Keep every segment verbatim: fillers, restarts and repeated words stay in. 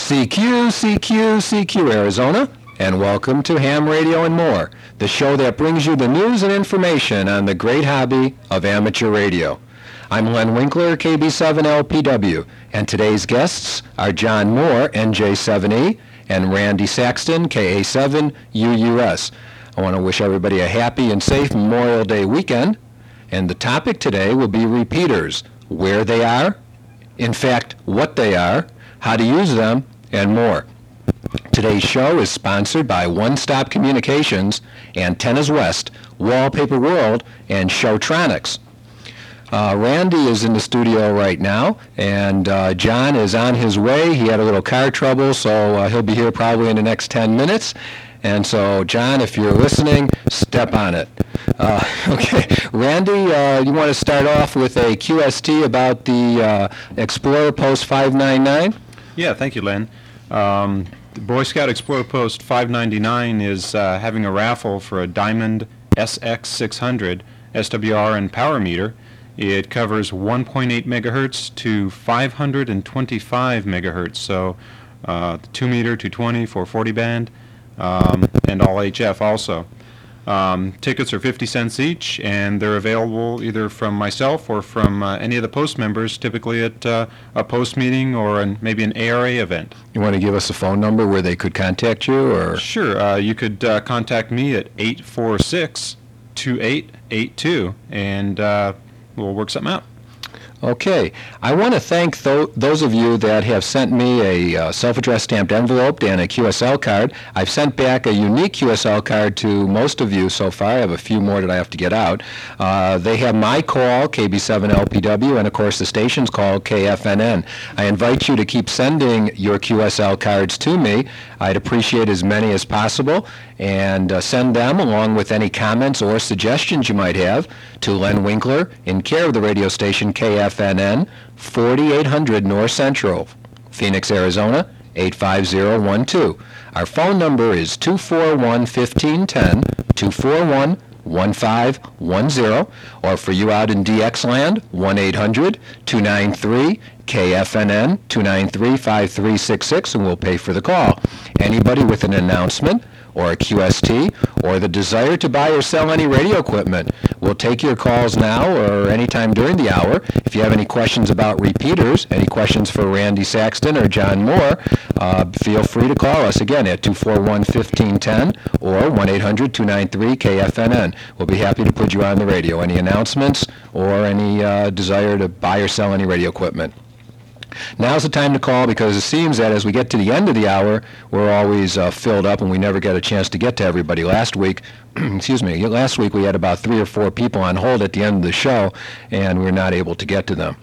C Q, C Q, C Q Arizona, and welcome to Ham Radio and More, the show that brings you the news and information on the great hobby of amateur radio. I'm Len Winkler, K B seven L P W, and today's guests are John Moore, N J seven E, and Randy Saxton, K A seven U U S. I want to wish everybody a happy and safe Memorial Day weekend, and the topic today will be repeaters, where they are, in fact, what they are, how to use them, and more. Today's show is sponsored by One Stop Communications, Antennas West, Wallpaper World, and Showtronics. Uh, Randy is in the studio right now, and uh, John is on his way. He had a little car trouble, so uh, he'll be here probably in the next ten minutes. And so, John, if you're listening, step on it. Uh, okay, Randy, uh, you want to start off with a Q S T about the uh, Explorer Post five ninety-nine? Yeah, thank you, Len. Um, the Boy Scout Explorer Post five ninety-nine is uh, having a raffle for a Diamond S X six hundred S W R and power meter. It covers one point eight megahertz to five hundred twenty-five megahertz, so uh, two meter, two twenty, four forty band, um, and all H F also. Um, tickets are fifty cents each, and they're available either from myself or from uh, any of the Post members, typically at uh, a Post meeting or an, maybe an A R A event. You want to give us a phone number where they could contact you? Or Sure. Uh, you could uh, contact me at eight four six, two eight eight two, and uh, we'll work something out. Okay. I want to thank th- those of you that have sent me a uh, self-addressed stamped envelope and a Q S L card. I've sent back a unique Q S L card to most of you so far. I have a few more that I have to get out. Uh, they have my call, K B seven L P W, and of course the station's call, K F N N. I invite you to keep sending your Q S L cards to me. I'd appreciate as many as possible, and uh, send them along with any comments or suggestions you might have to Len Winkler in care of the radio station K F N N, forty-eight hundred North Central, Phoenix, Arizona, eight five zero one two. Our phone number is two four one, one five one zero, two four one, one five one zero, or for you out in D X land, one eight hundred, two nine three, K F N N, two nine three, five three six six, and we'll pay for the call. Anybody with an announcement or a Q S T or the desire to buy or sell any radio equipment, we'll take your calls now or anytime during the hour. If you have any questions about repeaters, any questions for Randy Saxton or John Moore, uh, feel free to call us again at two four one, one five one zero or one eight hundred, two nine three, K F N N. We'll be happy to put you on the radio. Any announcements or any uh, desire to buy or sell any radio equipment. Now's the time to call, because it seems that as we get to the end of the hour, we're always uh, filled up and we never get a chance to get to everybody. Last week, excuse me, last week we had about three or four people on hold at the end of the show, and we we're not able to get to them.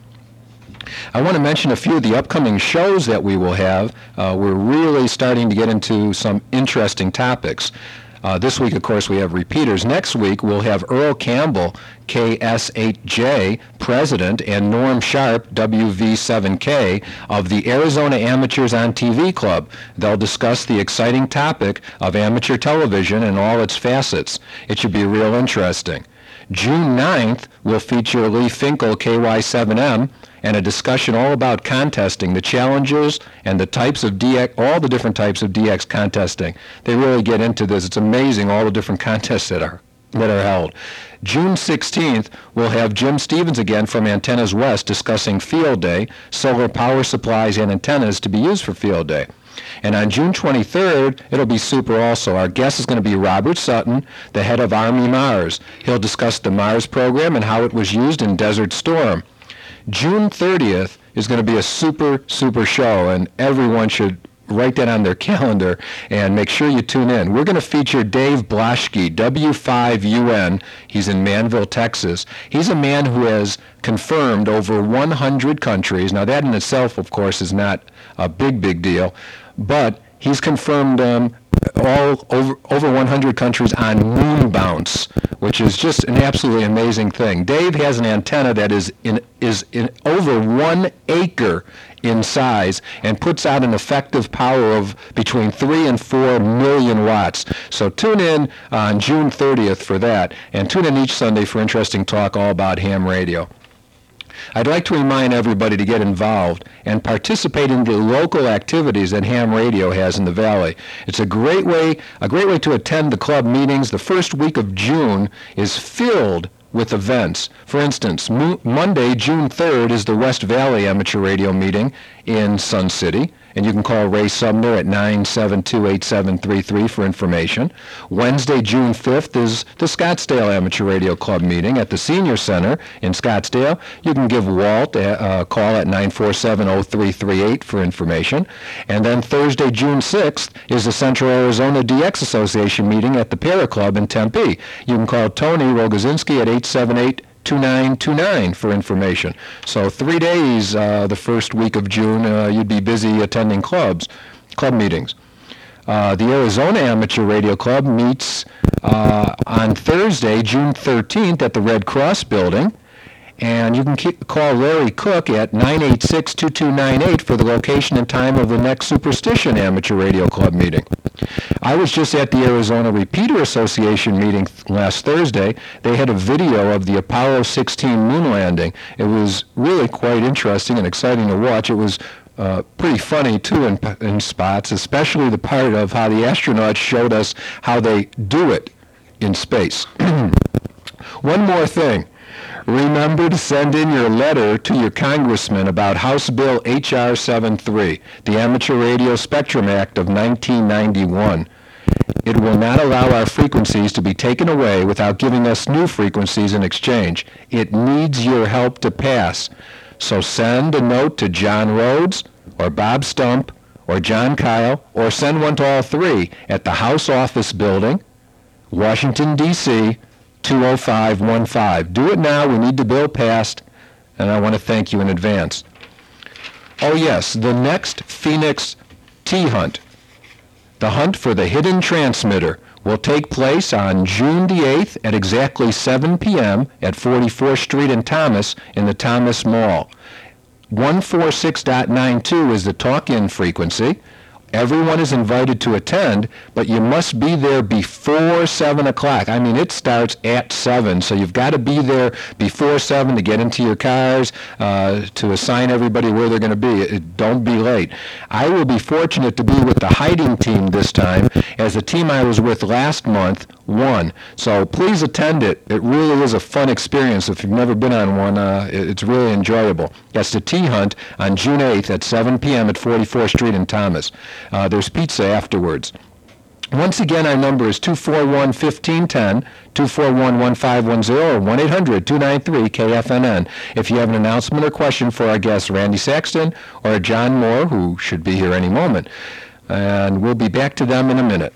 I want to mention a few of the upcoming shows that we will have. Uh, we're really starting to get into some interesting topics. Uh, this week, of course, we have repeaters. Next week, we'll have Earl Campbell, K S eight J, President, and Norm Sharp, W V seven K, of the Arizona Amateurs on T V Club. They'll discuss the exciting topic of amateur television and all its facets. It should be real interesting. June ninth will feature Lee Finkel, K Y seven M, and a discussion all about contesting, the challenges and the types of D X, all the different types of D X contesting. They really get into this. It's amazing, all the different contests that are that are held. June sixteenth, we'll have Jim Stevens again from Antennas West discussing Field Day, solar power supplies and antennas to be used for Field Day. And on June twenty-third, it'll be super also. Our guest is going to be Robert Sutton, the head of Army Mars. He'll discuss the Mars program and how it was used in Desert Storm. June thirtieth is going to be a super, super show, and everyone should write that on their calendar and make sure you tune in. We're going to feature Dave Blaschke, W five U N. He's in Manville, Texas. He's a man who has confirmed over one hundred countries. Now, that in itself, of course, is not a big, big deal, but he's confirmed um, all over over one hundred countries on moon bounce, which is just an absolutely amazing thing. Dave has an antenna that is in is in over one acre in size and puts out an effective power of between three and four million watts. So tune in on June thirtieth for that, and tune in each Sunday for interesting talk all about ham radio. I'd like to remind everybody to get involved and participate in the local activities that Ham Radio has in the Valley. It's a great way, a great way to attend the club meetings. The first week of June is filled with events. For instance, Mo- Monday, June third, is the West Valley Amateur Radio meeting in Sun City, and you can call Ray Sumner at nine seven two, eight seven three three for information. Wednesday, June fifth, is the Scottsdale Amateur Radio Club meeting at the Senior Center in Scottsdale. You can give Walt a, a call at nine four seven, oh three three eight for information. And then Thursday, June sixth, is the Central Arizona D X Association meeting at the Para Club in Tempe. You can call Tony Rogozinski at eight seven eight, two nine two nine for information. So three days uh, the first week of June, uh, you'd be busy attending clubs, club meetings. Uh, the Arizona Amateur Radio Club meets uh, on Thursday, June thirteenth at the Red Cross Building. And you can keep, call Larry Cook at nine eight six, two two nine eight for the location and time of the next Superstition Amateur Radio Club meeting. I was just at the Arizona Repeater Association meeting th- last Thursday. They had a video of the Apollo sixteen moon landing. It was really quite interesting and exciting to watch. It was uh, pretty funny, too, in, in spots, especially the part of how the astronauts showed us how they do it in space. One more thing. Remember to send in your letter to your congressman about House Bill H R seventy-three, the Amateur Radio Spectrum Act of nineteen ninety-one. It will not allow our frequencies to be taken away without giving us new frequencies in exchange. It needs your help to pass. So send a note to John Rhodes or Bob Stump or John Kyle, or send one to all three at the House Office Building, Washington, D C, two oh five one five. Do it now. We need the bill passed, and I want to thank you in advance. Oh, yes, the next Phoenix T-Hunt, the hunt for the hidden transmitter, will take place on June the eighth at exactly seven p.m. at forty-fourth Street and Thomas in the Thomas Mall. one forty-six point nine two is the talk-in frequency. Everyone is invited to attend, but you must be there before seven o'clock. I mean, it starts at seven, so you've got to be there before seven to get into your cars, uh, to assign everybody where they're going to be. It, don't be late. I will be fortunate to be with the hiding team this time, as the team I was with last month won. So please attend it. It really is a fun experience. If you've never been on one, uh, it, it's really enjoyable. That's the T-Hunt on June eighth at seven p.m. at forty-fourth Street in Thomas. Uh, there's pizza afterwards. Once again, our number is two four one, one five one zero, two four one, one five one zero, or one eight hundred, two nine three, K F N N. If you have an announcement or question for our guests, Randy Saxton or John Moore, who should be here any moment. And we'll be back to them in a minute.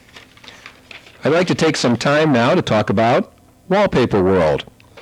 I'd like to take some time now to talk about Wallpaper World.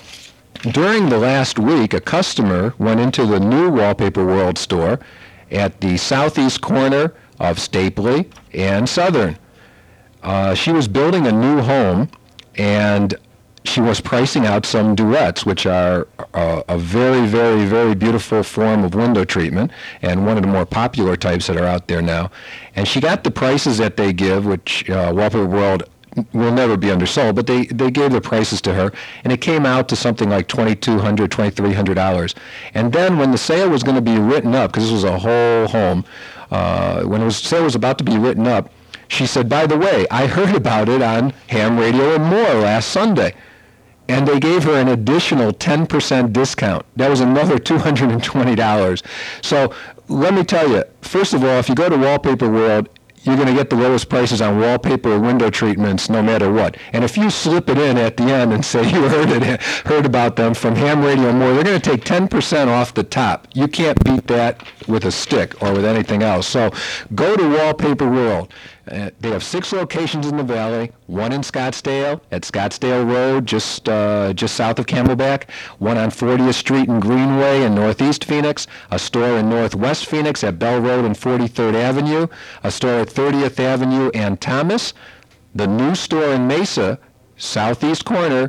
During the last week, a customer went into the new Wallpaper World store at the southeast corner of Stapley and Southern. Uh, she was building a new home, and she was pricing out some duets, which are uh, a very, very, very beautiful form of window treatment, and one of the more popular types that are out there now. And she got the prices that they give, which uh, Wallpaper World will never be undersold, but they, they gave the prices to her, and it came out to something like twenty-two hundred dollars, twenty-three hundred dollars. And then when the sale was going to be written up, because this was a whole home, uh, when the sale was about to be written up, she said, by the way, I heard about it on Ham Radio and More last Sunday. And they gave her an additional ten percent discount. That was another two hundred twenty dollars. So let me tell you, first of all, if you go to Wallpaper World, you're going to get the lowest prices on wallpaper or window treatments no matter what. And if you slip it in at the end and say you heard it, heard about them from Ham Radio and More, they're going to take ten percent off the top. You can't beat that with a stick or with anything else. So go to Wallpaper World. Uh, they have six locations in the Valley, one in Scottsdale at Scottsdale Road, just uh, just south of Camelback, one on fortieth Street and Greenway in Northeast Phoenix, a store in Northwest Phoenix at Bell Road and forty-third Avenue, a store at thirtieth Avenue and Thomas, the new store in Mesa, southeast corner,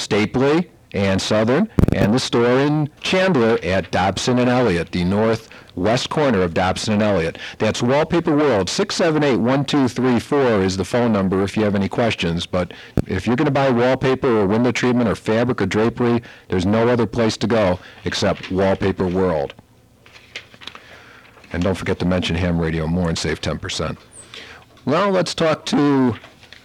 Stapley and Southern, and the store in Chandler at Dobson and Elliott, the north west corner of Dobson and Elliott. That's Wallpaper World. six seven eight, one two three four is the phone number if you have any questions. But if you're going to buy wallpaper or window treatment or fabric or drapery, there's no other place to go except Wallpaper World. And don't forget to mention ham radio more and save ten percent. Well, let's talk to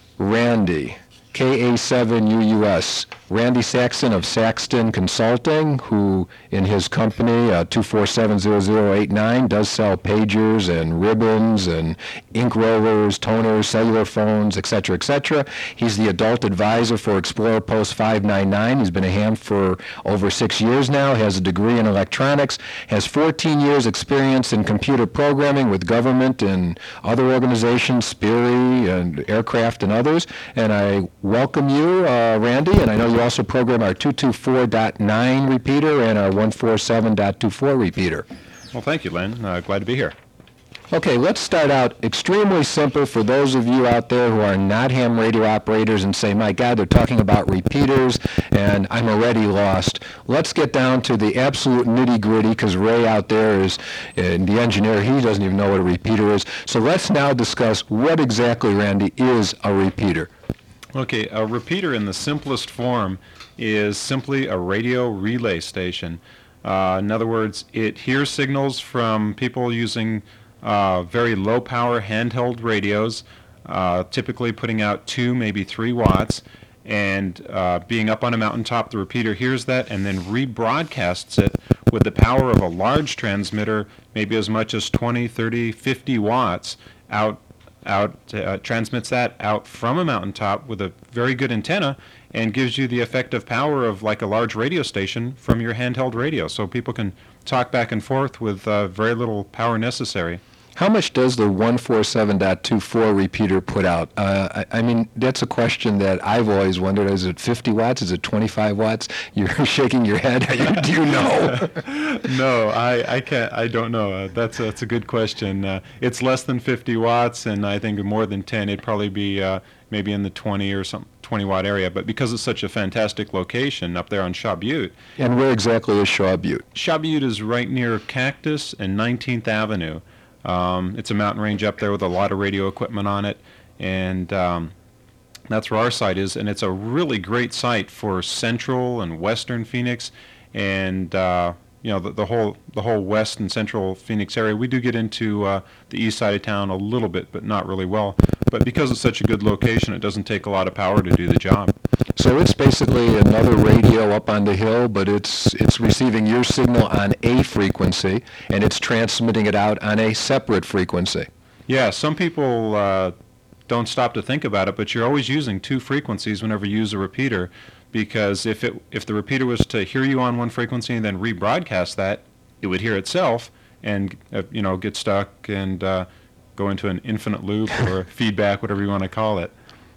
Randy, K A seven U U S. Randy Saxton of Saxton Consulting, who in his company, uh, two four seven zero zero eight nine, does sell pagers and ribbons and ink rollers, toners, cellular phones, et cetera, et cetera. He's the adult advisor for Explorer Post five ninety-nine. He's been a ham for over six years now, has a degree in electronics, has fourteen years experience in computer programming with government and other organizations, Sperry and Aircraft and others. And I welcome you, uh, Randy, and I know you also program our two two four point nine repeater and our one forty-seven point twenty-four repeater. Well, thank you, Lynn. Uh, glad to be here. Okay, let's start out extremely simple for those of you out there who are not ham radio operators and say, my God, they're talking about repeaters and I'm already lost. Let's get down to the absolute nitty-gritty, because Ray out there is uh, the engineer. He doesn't even know what a repeater is. So let's now discuss what exactly, Randy, is a repeater. Okay, a repeater in the simplest form is simply a radio relay station. Uh, in other words, it hears signals from people using uh, very low power handheld radios, uh, typically putting out two, maybe three watts, and uh, being up on a mountaintop, the repeater hears that and then rebroadcasts it with the power of a large transmitter, maybe as much as twenty, thirty, fifty watts out out uh, transmits that out from a mountaintop with a very good antenna and gives you the effective power of like a large radio station from your handheld radio, so people can talk back and forth with uh, very little power necessary. How much does the one forty-seven point twenty-four repeater put out? Uh, I, I mean, that's a question that I've always wondered. Is it fifty watts? Is it twenty-five watts? You're shaking your head. Do you know? No, I, I can't. I don't know. Uh, that's a, that's a good question. Uh, it's less than fifty watts, and I think more than ten. It'd probably be uh, maybe in the twenty or some twenty watt area. But because it's such a fantastic location up there on Shaw Butte. And where exactly is Shaw Butte? Shaw Butte is right near Cactus and nineteenth Avenue. Um, it's a mountain range up there with a lot of radio equipment on it, and um, that's where our site is. And it's a really great site for central and western Phoenix, and uh, you know the, the whole the whole west and central Phoenix area. We do get into uh, the east side of town a little bit, but not really well. But because it's such a good location, it doesn't take a lot of power to do the job. So it's basically another radio up on the hill, but it's it's receiving your signal on a frequency, and it's transmitting it out on a separate frequency. Yeah, some people uh, don't stop to think about it, but you're always using two frequencies whenever you use a repeater, because if it if the repeater was to hear you on one frequency and then rebroadcast that, it would hear itself and uh, you know get stuck and uh, go into an infinite loop or feedback, whatever you want to call it.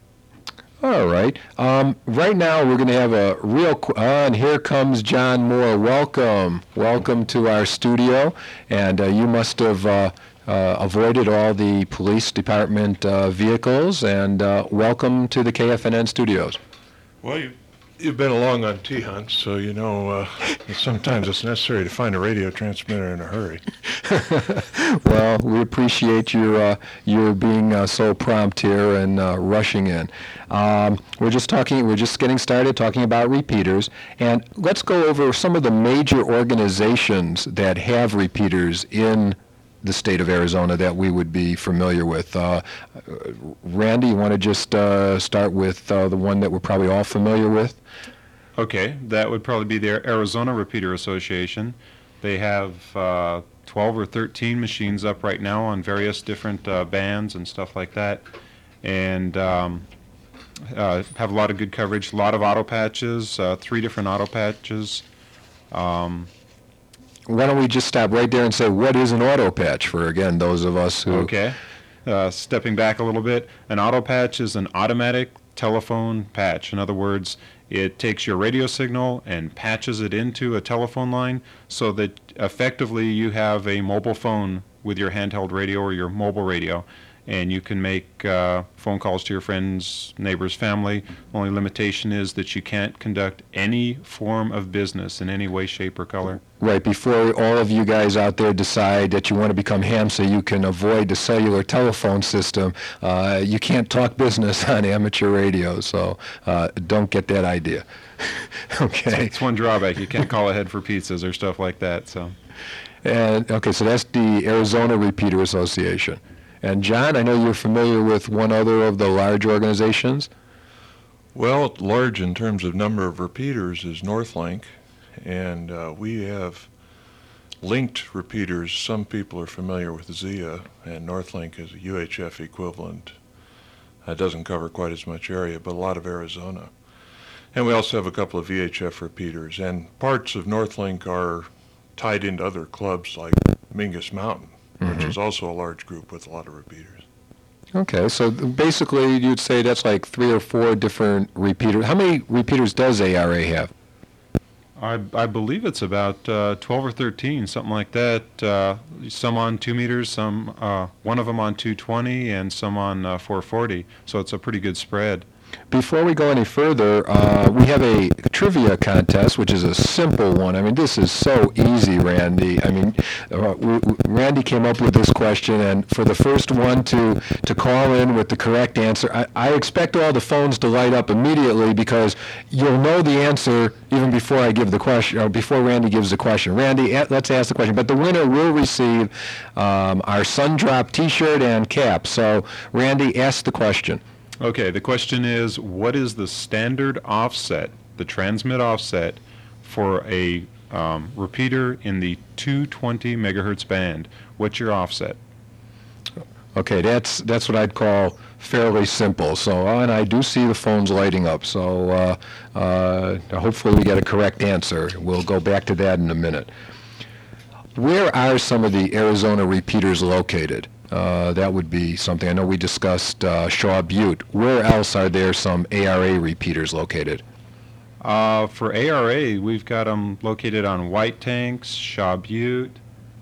All right. Um, right now we're going to have a real, qu- uh, and here comes John Moore. Welcome. Welcome to our studio. And uh, you must have uh, uh, avoided all the police department uh, vehicles, and uh, welcome to the K F N N studios. Well, you, you've been along on T-Hunt, so you know uh, sometimes it's necessary to find a radio transmitter in a hurry. Well, we appreciate your uh, your being uh, so prompt here and uh, rushing in. Um, we're just talking. We're just getting started talking about repeaters, and let's go over some of the major organizations that have repeaters in the state of Arizona that we would be familiar with. Uh, Randy, you want to just uh, start with uh, the one that we're probably all familiar with? Okay, that would probably be the Arizona Repeater Association. They have uh, twelve or thirteen machines up right now on various different uh, bands and stuff like that, and um, uh, have a lot of good coverage, a lot of auto patches, uh, three different auto patches. Um, Why don't we just stop right there and say, what is an auto patch for, again, those of us who... Okay. Uh, stepping back a little bit, an auto patch is an automatic telephone patch. In other words, it takes your radio signal and patches it into a telephone line so that effectively you have a mobile phone with your handheld radio or your mobile radio. and you can make uh, phone calls to your friends, neighbors, family. Only limitation is that you can't conduct any form of business in any way, shape, or color. Right, before all of you guys out there decide that you want to become ham so you can avoid the cellular telephone system, uh, you can't talk business on amateur radio, so uh, don't get that idea. Okay. It's one drawback. You can't call ahead for pizzas or stuff like that. So, And, okay, so that's the Arizona Repeater Association. And John, I know you're familiar with one other of the large organizations. Well, large in terms of number of repeaters is Northlink, and uh, we have linked repeaters. Some people are familiar with Zia, and Northlink is a U H F equivalent. It doesn't cover quite as much area, but a lot of Arizona. And we also have a couple of V H F repeaters, and parts of Northlink are tied into other clubs like Mingus Mountain, Mm-hmm. which is also a large group with a lot of repeaters. Okay, so th- basically you'd say that's like three or four different repeaters. How many repeaters does A R A have? I, I believe it's about uh, twelve or thirteen, something like that. Uh, some on two meters, some uh, one of them on two twenty, and some on uh, four forty. So it's a pretty good spread. Before we go any further, uh, we have a trivia contest, which is a simple one. I mean, this is so easy, Randy. I mean, uh, w- w- Randy came up with this question, and for the first one to, to call in with the correct answer, I, I expect all the phones to light up immediately because you'll know the answer even before I give the question, or before Randy gives the question. Randy, a- let's ask the question. But the winner will receive um, our Sundrop T-shirt and cap. So, Randy, ask the question. Okay, the question is, what is the standard offset, the transmit offset, for a um, repeater in the two twenty megahertz band? What's your offset? Okay, that's that's what I'd call fairly simple. So, uh, and I do see the phones lighting up. So, uh, uh, hopefully we get a correct answer. We'll go back to that in a minute. Where are some of the Arizona repeaters located? Uh, that would be something. I know we discussed uh, Shaw Butte. Where else are there some A R A repeaters located? Uh, for A R A, we've got them located on White Tanks, Shaw Butte.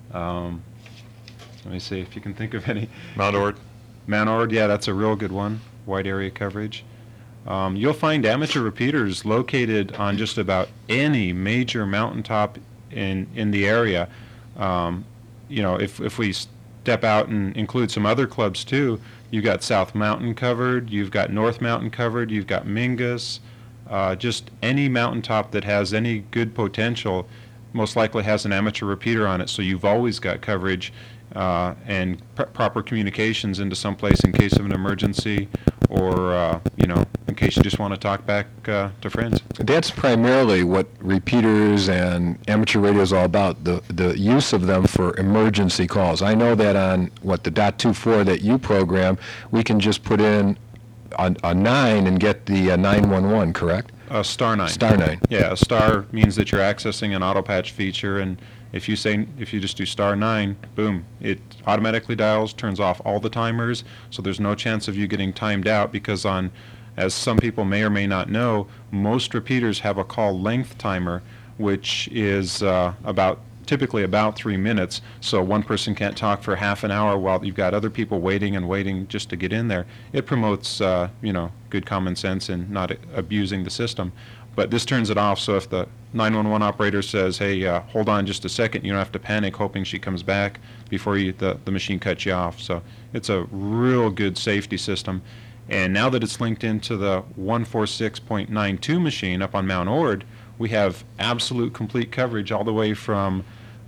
Um, let me see if you can think of any. Mount Ord. Mount Ord, yeah, that's a real good one. Wide area coverage. Um, you'll find amateur repeaters located on just about any major mountaintop in in the area. Um, you know, if if we step out and include some other clubs too, you've got South Mountain covered, you've got North Mountain covered, you've got Mingus. Uh, just any mountaintop that has any good potential most likely has an amateur repeater on it, so you've always got coverage uh, and pr- proper communications into someplace in case of an emergency, or uh, you know, in case you just want to talk back uh, to friends. That's primarily what repeaters and amateur radio is all about, the the use of them for emergency calls. I know that on, what, the dot two four that you program, we can just put in a, a nine and get the uh, nine one one, correct? Uh, star nine. Star nine. Yeah, a star means that you're accessing an auto patch feature, and if you say if you just do star nine, boom, it automatically dials, turns off all the timers, so there's no chance of you getting timed out, because on, as some people may or may not know, most repeaters have a call length timer, which is uh, about typically about three minutes, so one person can't talk for half an hour while you've got other people waiting and waiting just to get in there. It promotes, uh, you know, good common sense and not abusing the system. But this turns it off, so if the nine one one operator says, hey, uh, hold on just a second, you don't have to panic hoping she comes back before you, the, the machine cuts you off. So it's a real good safety system. And now that it's linked into the one forty-six point nine two machine up on Mount Ord, we have absolute complete coverage all the way from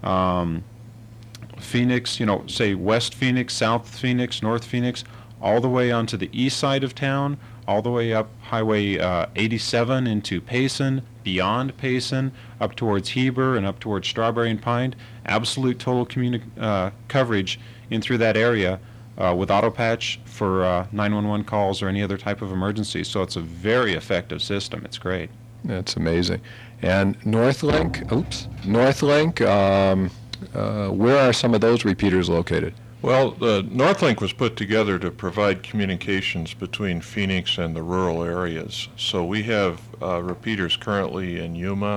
um, Phoenix, you know, say West Phoenix, South Phoenix, North Phoenix, all the way onto the east side of town, all the way up Highway uh, eighty-seven into Payson, beyond Payson, up towards Heber and up towards Strawberry and Pine. Absolute total communi- uh, coverage in through that area uh, with auto patch for uh, nine one one calls or any other type of emergency. So it's a very effective system. It's great. That's amazing. And Northlink, oops, Northlink, um, uh, where are some of those repeaters located? Well, the Northlink was put together to provide communications between Phoenix and the rural areas. So we have uh, repeaters currently in Yuma.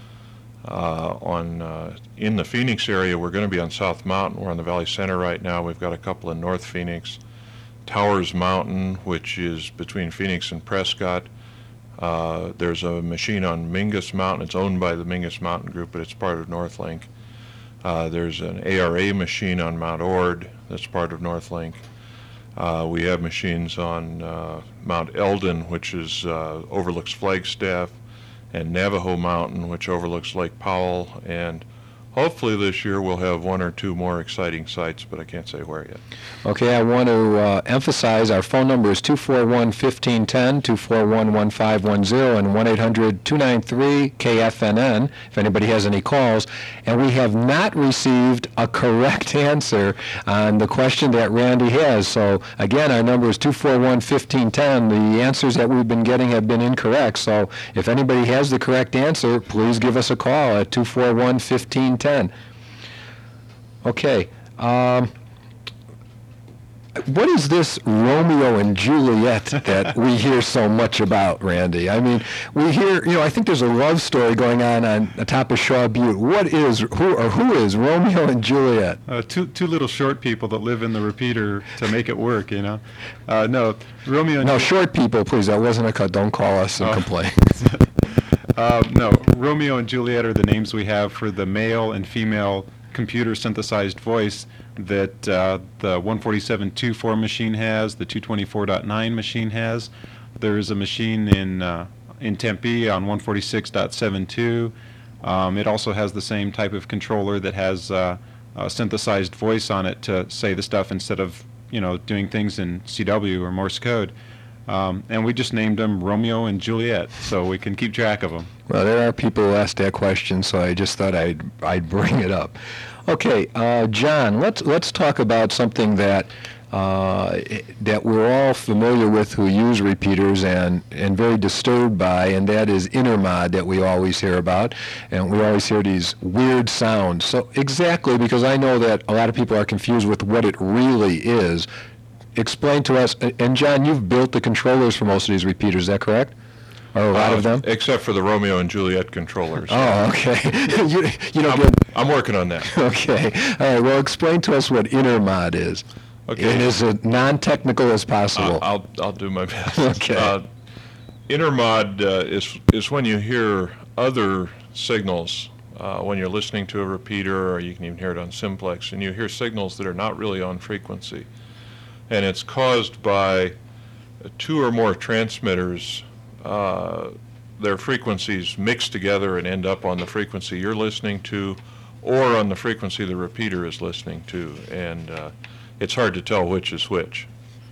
Uh, on uh, in the Phoenix area, we're going to be on South Mountain. We're on the Valley Center right now. We've got a couple in North Phoenix. Towers Mountain, which is between Phoenix and Prescott. Uh, there's a machine on Mingus Mountain. It's owned by the Mingus Mountain Group, but it's part of Northlink. Uh, there's an A R A machine on Mount Ord that's part of Northlink. Uh, we have machines on uh, Mount Eldon, which is uh, overlooks Flagstaff, and Navajo Mountain, which overlooks Lake Powell, and hopefully this year we'll have one or two more exciting sites, but I can't say where yet. Okay, I want to uh, emphasize our phone number is two four one, one five one zero, two four one, one five one zero, and one eight hundred, two nine three, K F N N, if anybody has any calls. And we have not received a correct answer on the question that Randy has. So, again, our number is two four one, one five one zero. The answers that we've been getting have been incorrect. So, if anybody has the correct answer, please give us a call at two four one, one five one zero. Okay. Um, what is this Romeo and Juliet that we hear so much about, Randy? I mean, we hear, you know, I think there's a love story going on on the top of Shaw Butte. What is, who or who is Romeo and Juliet? Uh, two two little short people that live in the repeater to make it work, you know. Uh, no, Romeo and No, Ju- short people, please. That wasn't a cut. Don't call us and Oh. complain. Uh, no, Romeo and Juliet are the names we have for the male and female computer synthesized voice that uh, the one forty-seven point two four machine has, the two twenty-four point nine machine has. There's a machine in uh, in Tempe on one forty-six point seven two. Um, it also has the same type of controller that has uh, a synthesized voice on it to say the stuff instead of, you know, doing things in C W or Morse code. Um, and we just named them Romeo and Juliet, so we can keep track of them. Well, there are people who ask that question, so I just thought I'd I'd bring it up. Okay, uh, John, let's let's talk about something that uh, that we're all familiar with who use repeaters and and very disturbed by, and that is intermod that we always hear about, and we always hear these weird sounds. So exactly, because I know that a lot of people are confused with what it really is. Explain to us, and John, you've built the controllers for most of these repeaters, is that correct? Or a lot Uh, of them? Except for the Romeo and Juliet controllers. Oh, okay. you, you don't I'm, get... I'm working on that. Okay. All right, well, explain to us what intermod is. Okay. And as uh, non-technical as Uh, possible. I'll I'll do my best. Okay. Uh, intermod uh, is is when you hear other signals uh, when you're listening to a repeater, or you can even hear it on simplex, and you hear signals that are not really on frequency, and it's caused by two or more transmitters. Uh, their frequencies mix together and end up on the frequency you're listening to, or on the frequency the repeater is listening to, and uh, it's hard to tell which is which.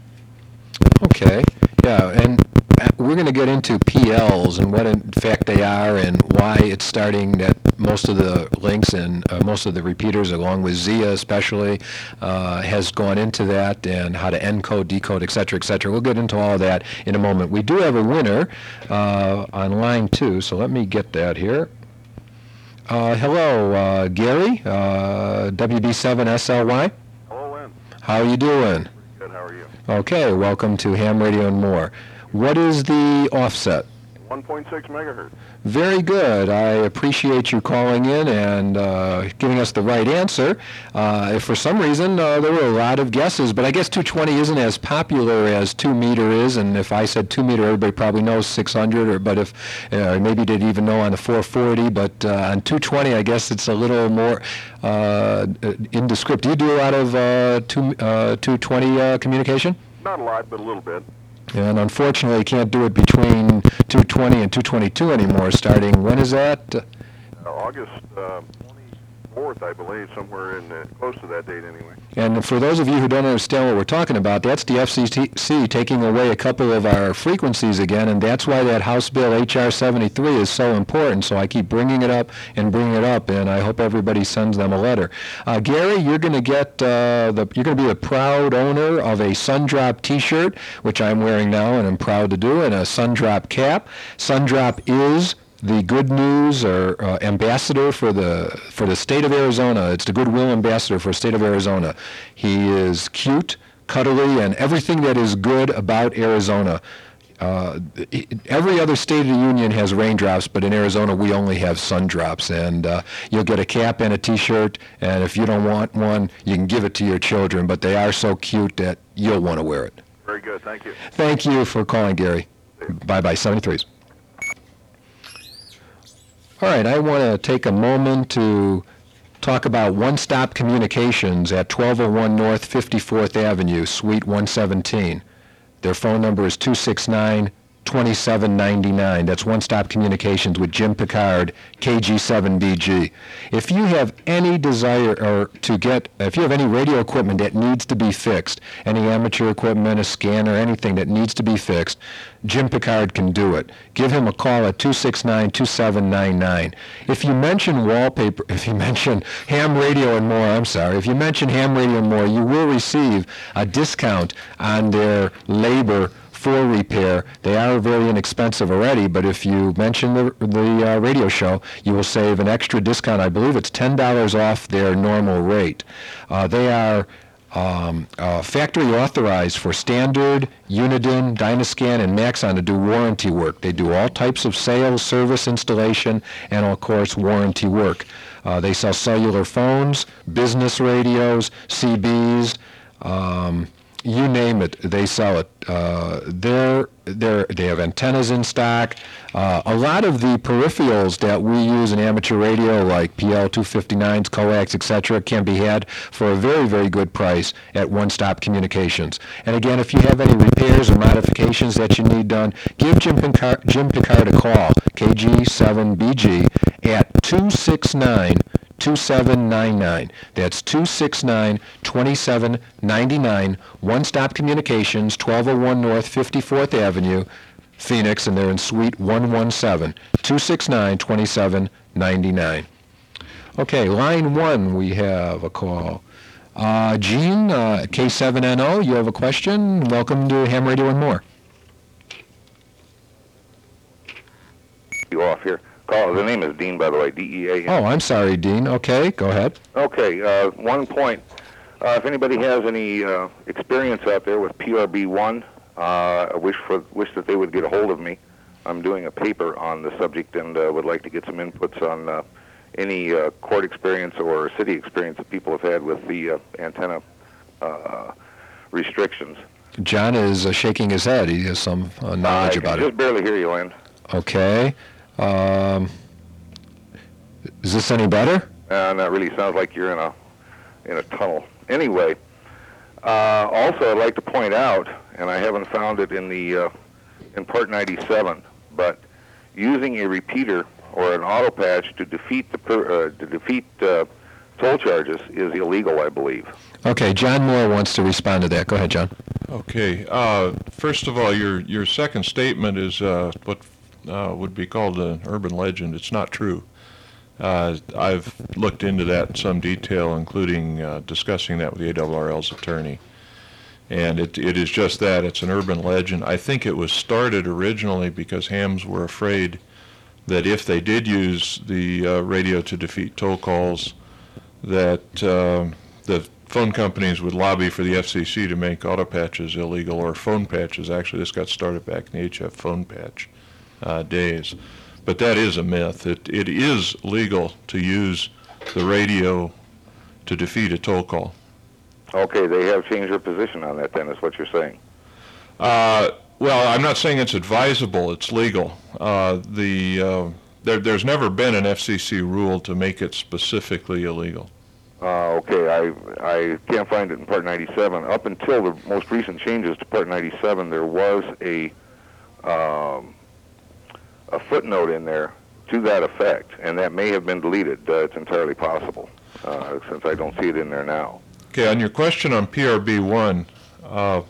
Okay. Yeah, and uh, we're going to get into P Ls and what in fact they are and why it's starting that most of the links and uh, most of the repeaters, along with Zia especially, uh, has gone into that, and how to encode, decode, et cetera, et cetera. We'll get into all of that in a moment. We do have a winner uh, on line two, so let me get that here. Uh, hello, uh, Gary, uh, W B seven S L Y. Hello, Lynn. How are you doing? Good, how are you? Okay, welcome to Ham Radio and More. What is the offset? one point six megahertz. Very good. I appreciate you calling in and uh, giving us the right answer. Uh, if for some reason uh, there were a lot of guesses, but I guess two twenty isn't as popular as two meter is, and if I said two meter, everybody probably knows six hundred, or but if uh, maybe they'd even know on the four forty, but uh, on two twenty, I guess it's a little more uh, indescript. Do you do a lot of uh, two, uh, two twenty uh, communication? Not a lot, but a little bit. And unfortunately, you can't do it between two twenty and two twenty-two anymore, starting, when is that? Uh, August uh, twenty-fourth, I believe, somewhere in uh, close to that date anyway. And for those of you who don't understand what we're talking about, that's the F C C taking away a couple of our frequencies again, and that's why that House Bill H R seventy-three is so important. So I keep bringing it up and bringing it up, and I hope everybody sends them a letter. Uh, Gary, you're going to get uh, the you're going to be the proud owner of a Sundrop T-shirt, which I'm wearing now, and I'm proud to do, and a Sundrop cap. Sundrop is the good news or uh, ambassador for the for the state of Arizona. It's the goodwill ambassador for the state of Arizona. He is cute, cuddly, and everything that is good about Arizona. uh, every other state of the union has raindrops, but in Arizona we only have sun drops. And uh, you'll get a cap and a T-shirt, and if you don't want one, you can give it to your children. But they are so cute that you'll want to wear it. Very good. Thank you. Thank you for calling, Gary. Bye-bye, seventy-threes. All right, I want to take a moment to talk about One Stop Communications at twelve oh one North fifty-fourth Avenue, Suite one seventeen. Their phone number is two six nine, two seven nine nine. That's One Stop Communications with Jim Picard, K G seven B G. If you have any desire or to get, if you have any radio equipment that needs to be fixed, any amateur equipment, a scanner, anything that needs to be fixed, Jim Picard can do it. Give him a call at two six nine, two seven nine nine. If you mention wallpaper, if you mention ham radio and more, I'm sorry, if you mention ham radio and more, you will receive a discount on their labor for repair. They are very inexpensive already, but if you mention the, the uh, radio show, you will save an extra discount. I believe it's ten dollars off their normal rate. Uh, they are um, uh, factory authorized for Standard, Uniden, Dynascan, and Maxon to do warranty work. They do all types of sales, service, installation, and of course warranty work. Uh, they sell cellular phones, business radios, C Bs, um, you name it, they sell it. Uh, they're, they're, they have antennas in stock. Uh, a lot of the peripherals that we use in amateur radio, like P L two fifty-nines, coax, et cetera, can be had for a very, very good price at One Stop Communications. And again, if you have any repairs or modifications that you need done, give Jim Picard, Jim Picard a call, K G seven B G, at two six nine, two seven nine nine. That's two six nine, two seven nine nine. One Stop Communications, twelve oh one North fifty-fourth Avenue, Phoenix, and they're in Suite one seventeen, two six nine, two seven nine nine. Okay, line one, we have a call. Uh, Gene, uh, K seven N O, you have a question? Welcome to Ham Radio and More. You off here. Call. The name is Dean, by the way, D E A N. Oh, I'm sorry, Dean. Okay, go ahead. Okay, uh, one point. Uh, if anybody has any uh, experience out there with P R B one, uh, I wish for wish that they would get a hold of me. I'm doing a paper on the subject and uh, would like to get some inputs on uh, any uh, court experience or city experience that people have had with the uh, antenna uh, restrictions. John is uh, shaking his head. He has some uh, knowledge uh, about it. I it. just barely hear you, Lynn. Okay. Um, is this any better? Uh, that really sounds like you're in a in a tunnel. Anyway, uh, also I'd like to point out, and I haven't found it in the uh, in Part ninety-seven, but using a repeater or an auto patch to defeat the per, uh, to defeat uh, toll charges is illegal, I believe. Okay, John Moore wants to respond to that. Go ahead, John. Okay. Uh, first of all, your your second statement is uh, what uh, would be called an urban legend. It's not true. Uh, I've looked into that in some detail, including uh, discussing that with the A R R L's attorney. And it, it is just that. It's an urban legend. I think it was started originally because hams were afraid that if they did use the uh, radio to defeat toll calls, that uh, the phone companies would lobby for the F C C to make auto patches illegal, or phone patches. Actually, this got started back in the H F phone patch uh, days. But that is a myth. It, it is legal to use the radio to defeat a toll call. Okay, they have changed their position on that then, is what you're saying. Uh, well, I'm not saying it's advisable. It's legal. Uh, the uh, there, there's never been an F C C rule to make it specifically illegal. Uh, okay, I I can't find it in Part ninety-seven. Up until the most recent changes to Part ninety-seven, there was a um, a footnote in there to that effect, and that may have been deleted. Uh, it's entirely possible, uh, since I don't see it in there now. Okay, on your question on P R B one, uh,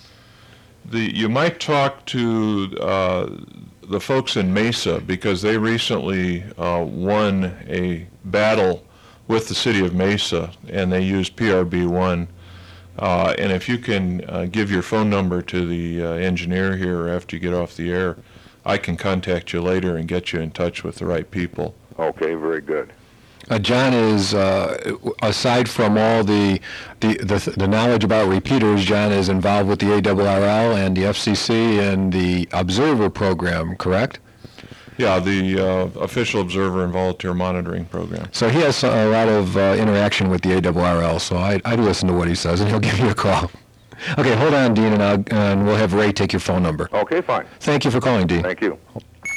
the you might talk to uh, the folks in Mesa, because they recently uh, won a battle with the city of Mesa, and they used P R B one. Uh, and if you can uh, give your phone number to the uh, engineer here after you get off the air, I can contact you later and get you in touch with the right people. Okay, very good. Uh, John is, uh, aside from all the, the the the knowledge about repeaters, John is involved with the A R R L and the F C C and the Observer program, correct? Yeah, the uh, Official Observer and Volunteer Monitoring Program. So he has a lot of uh, interaction with the A R R L, so I, I'd listen to what he says, and he'll give you a call. Okay, hold on, Dean, and, I'll, and we'll have Ray take your phone number. Okay, fine. Thank you for calling, Dean. Thank you.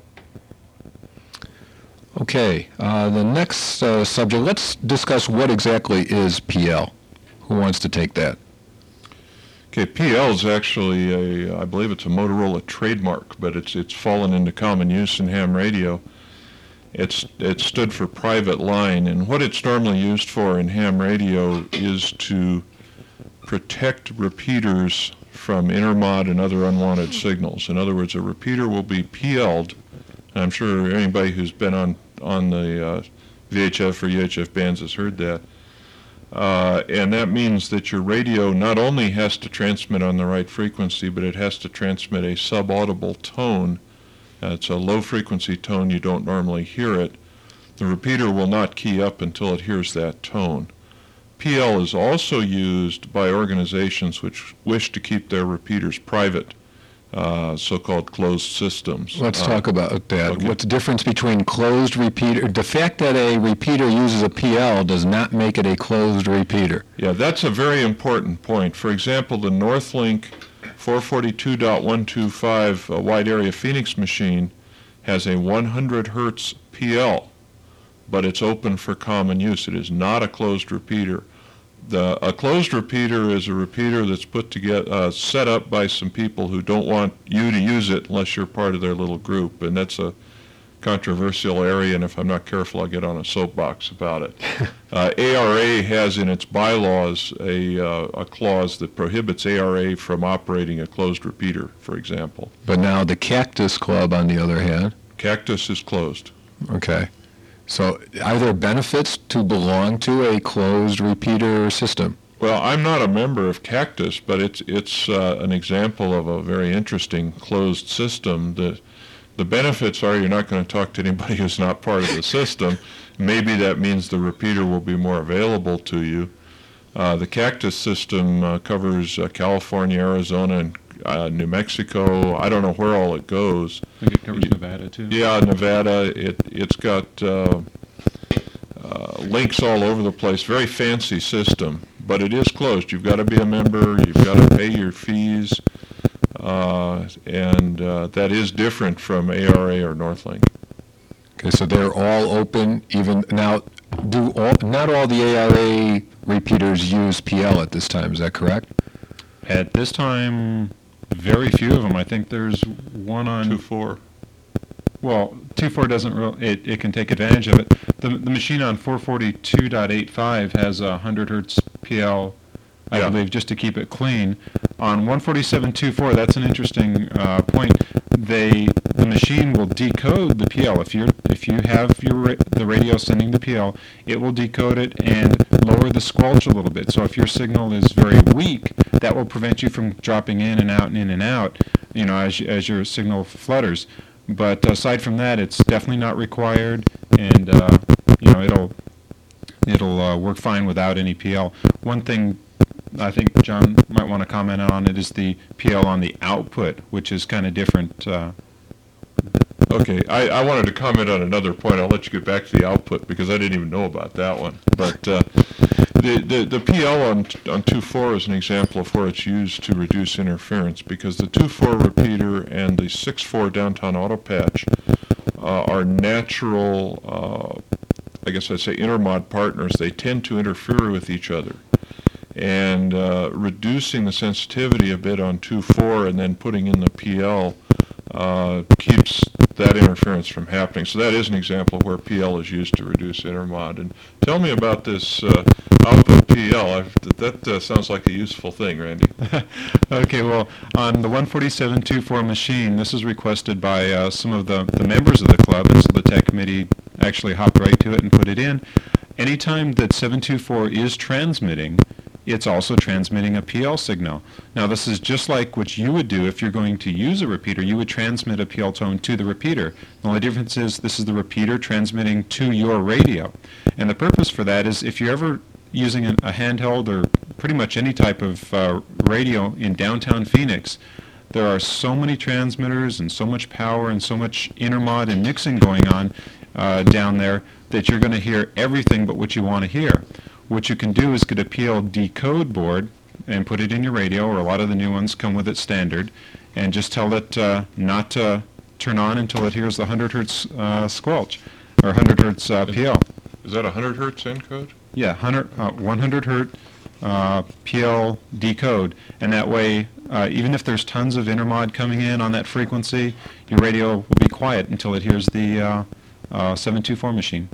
Okay, uh, the next uh, subject, let's discuss what exactly is P L. Who wants to take that? Okay, P L is actually a, I believe it's a Motorola trademark, but it's it's fallen into common use in ham radio. It's it stood for private line, and what it's normally used for in ham radio is to protect repeaters from intermod and other unwanted signals. In other words, a repeater will be P L'd. And I'm sure anybody who's been on on the uh, V H F or U H F bands has heard that. Uh, and that means that your radio not only has to transmit on the right frequency, but it has to transmit a subaudible tone. Uh, it's a low-frequency tone. You don't normally hear it. The repeater will not key up until it hears that tone. P L is also used by organizations which wish to keep their repeaters private, uh, so-called closed systems. Let's Uh, talk about that. okay. What's the difference between closed repeater? The fact that a repeater uses a P L does not make it a closed repeater. Yeah, that's a very important point. For example, the Northlink four forty-two dot one two five uh, wide area Phoenix machine has a one hundred hertz P L, but it's open for common use. It is not a closed repeater. The, a closed repeater is a repeater that's put together, uh, set up by some people who don't want you to use it unless you're part of their little group, and that's a controversial area, and if I'm not careful, I'll get on a soapbox about it. uh, A R A has in its bylaws a, uh, a clause that prohibits A R A from operating a closed repeater, for example. But now the Cactus Club, on the other hand, Cactus is closed. okay. So are there benefits to belong to a closed repeater system? Well, I'm not a member of Cactus, but it's it's uh, an example of a very interesting closed system. The the benefits are you're not going to talk to anybody who's not part of the system. Maybe that means the repeater will be more available to you. Uh, the Cactus system uh, covers uh, California, Arizona, and uh, New Mexico. I don't know where all it goes. I think it covers Nevada, too. Yeah, Nevada. It it's got uh, uh, links all over the place. Very fancy system, but it is closed. You've got to be a member. You've got to pay your fees, uh, and uh, that is different from A R A or Northlink. Okay, so they're all open. Even now, do all, not all the A R A repeaters use P L at this time? Is that correct? At this time, very few of them. I think there's one on... Two four. Well, two four doesn't real. It, it can take advantage of it. The the machine on four forty-two dot eighty-five has a one hundred hertz P L, I Yeah. believe, just to keep it clean. On one forty-seven point two four, that's an interesting uh, point. They the machine will decode the P L. If you if you have your ra- the radio sending the P L, it will decode it and lower the squelch a little bit. So if your signal is very weak, that will prevent you from dropping in and out and in and out, you know, as you- as your signal flutters. But aside from that, it's definitely not required, and uh, you know it'll it'll uh, work fine without any P L. One thing I think John might want to comment on it is the P L on the output, which is kind of different. Uh, Okay, I, I wanted to comment on another point. I'll let you get back to the output because I didn't even know about that one. But uh, the, the the P L on on two four is an example of where it's used to reduce interference, because the two four repeater and the six four downtown auto patch uh, are natural, uh, I guess I'd say intermod partners. They tend to interfere with each other. And uh, reducing the sensitivity a bit on two four and then putting in the P L uh, keeps that interference from happening. So that is an example of where P L is used to reduce intermod. And tell me about this uh, output P L. I've, that uh, sounds like a useful thing, Randy. Okay, well, on the one forty-seven point two four machine, this is requested by uh, some of the, the members of the club, and so the tech committee actually hopped right to it and put it in. Anytime that seven two four is transmitting, it's also transmitting a P L signal. Now, this is just like what you would do if you're going to use a repeater. You would transmit a P L tone to the repeater. The only difference is this is the repeater transmitting to your radio. And the purpose for that is if you're ever using a, a handheld or pretty much any type of uh, radio in downtown Phoenix, there are so many transmitters and so much power and so much intermod and mixing going on uh, down there that you're going to hear everything but what you want to hear. What you can do is get a P L decode board and put it in your radio, or a lot of the new ones come with it standard, and just tell it uh, not to turn on until it hears the one hundred hertz uh, squelch, or one hundred hertz uh, P L. Is that a one hundred hertz encode? Yeah, one hundred, uh, one hundred hertz uh, P L decode, and that way, uh, even if there's tons of intermod coming in on that frequency, your radio will be quiet until it hears the uh, uh, seven two four machine.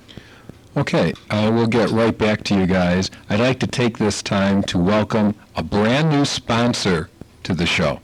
Okay, uh, we'll get right back to you guys. I'd like to take this time to welcome a brand new sponsor to the show,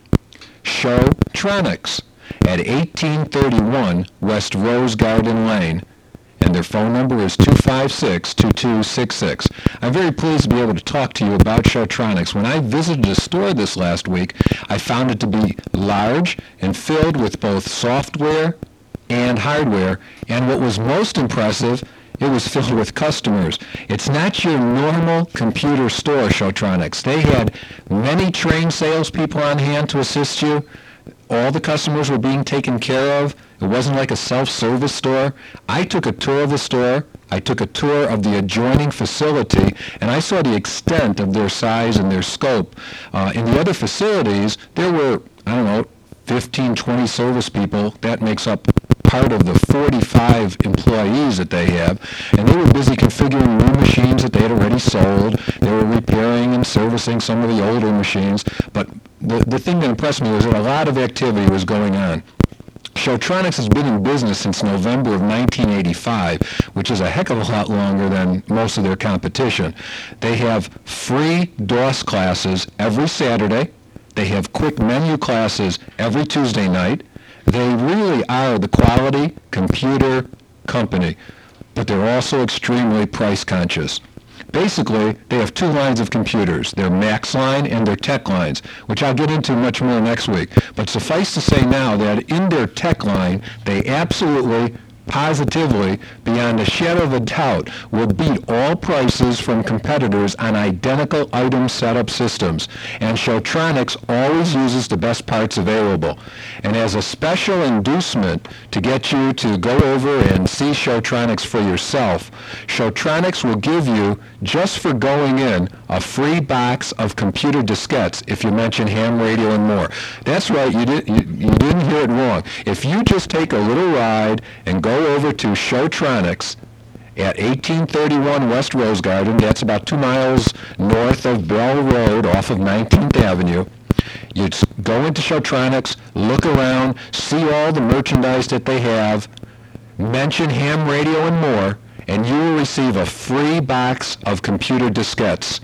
Showtronics, at eighteen thirty-one West Rose Garden Lane, and their phone number is two five six, two two six six. I'm very pleased to be able to talk to you about Showtronics. When I visited the store this last week, I found it to be large and filled with both software and hardware, and what was most impressive, it was filled with customers. It's not your normal computer store, Showtronics. They had many trained salespeople on hand to assist you. All the customers were being taken care of. It wasn't like a self-service store. I took a tour of the store. I took a tour of the adjoining facility, and I saw the extent of their size and their scope. Uh, in the other facilities, there were, I don't know, fifteen, twenty service people. That makes up part of the forty-five employees that they have, and they were busy configuring new machines that they had already sold. They were repairing and servicing some of the older machines, but the, the thing that impressed me was that a lot of activity was going on. Showtronics has been in business since November of nineteen eighty-five, which is a heck of a lot longer than most of their competition. They have free DOS classes every Saturday. They have quick menu classes every Tuesday night. They really are the quality computer company, but they're also extremely price conscious. Basically, they have two lines of computers, their Max line and their Tech lines, which I'll get into much more next week. But suffice to say now that in their Tech line, they absolutely, positively, beyond a shadow of a doubt, will beat all prices from competitors on identical item setup systems. And Showtronics always uses the best parts available. And as a special inducement to get you to go over and see Showtronics for yourself, Showtronics will give you, just for going in, a free box of computer diskettes if you mention ham radio and more. That's right, you, did, you, you didn't hear it wrong. If you just take a little ride and go over to Showtronics at eighteen thirty-one West Rose Garden, that's about two miles north of Bell Road off of nineteenth Avenue. You go into Showtronics, look around, see all the merchandise that they have, mention ham radio and more, and you will receive a free box of computer diskettes.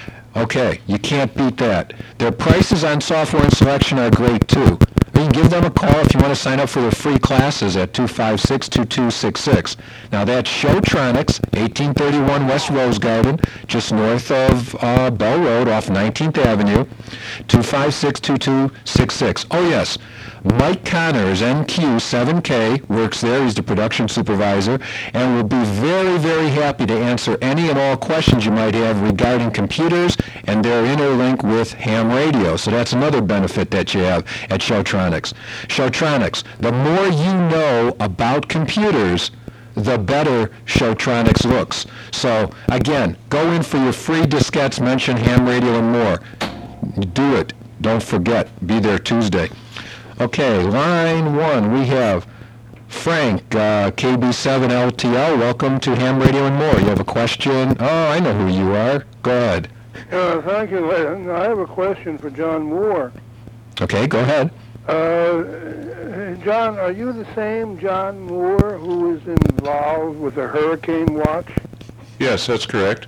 Okay, you can't beat that. Their prices on software and selection are great too. You can give them a call if you want to sign up for their free classes at two five six, two two six six. Now that's Showtronics, eighteen thirty-one West Rose Garden, just north of uh, Bell Road off nineteenth Avenue, two five six, two two six six. Oh yes, Mike Connors, N Q seven K, works there. He's the production supervisor, and will be very, very happy to answer any and all questions you might have regarding computers and their interlink with ham radio. So that's another benefit that you have at Showtronics. Showtronics, the more you know about computers, the better Showtronics looks. So again, go in for your free diskettes, mention ham radio and more. Do it. Don't forget. Be there Tuesday. Okay, line one, we have Frank, uh, K B seven L T L. Welcome to Ham Radio and More. You have a question? Oh, I know who you are. Go ahead. Uh, thank you, Len. I have a question for John Moore. Okay, go ahead. Uh, John, are you the same John Moore who is involved with the Hurricane Watch? Yes, that's correct.